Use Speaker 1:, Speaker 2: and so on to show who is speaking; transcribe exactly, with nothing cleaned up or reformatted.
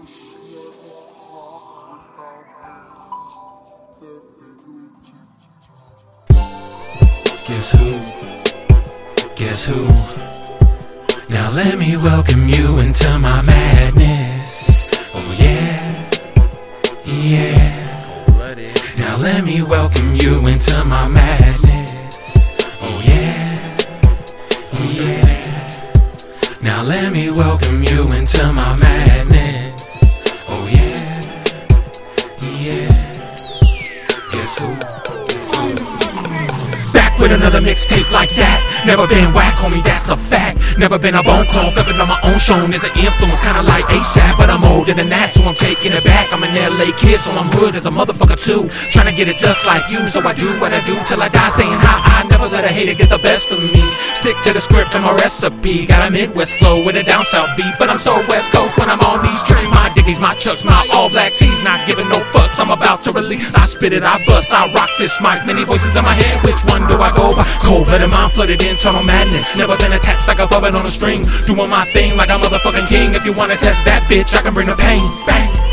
Speaker 1: Guess who? Guess who? Now let me welcome you into my madness. Oh yeah, yeah. Now let me welcome you into my madness. Oh yeah, yeah. Now let me welcome you into my madness. Oh yeah, yeah. Guess who? Guess who? Back with another mixtape like that. Never been whack, homie, that's a fact. Never been a bone clone, flipping on my own show. There's an influence, kinda like ASAP, but I'm older than that, so I'm taking it back. I'm an L A kid, so I'm hood as a motherfucker too. Trying to get it just like you, so I do what I do till I die. Staying high, I never let a hater get the best of me. Stick to the script and my recipe. Got a Midwest flow with a down south beat, but I'm so West Coast when I'm on these trains. My diggies, my chucks, my all black tees, not giving no fucks. I'm about to release. I spit it, I bust, I rock this mic. Many voices in my head, which one do I go by? Cold-blooded mind, flooded internal madness. Never been attached like a puppet on a string. Doing my thing like a motherfucking king. If you wanna test that bitch, I can bring the pain. Bang.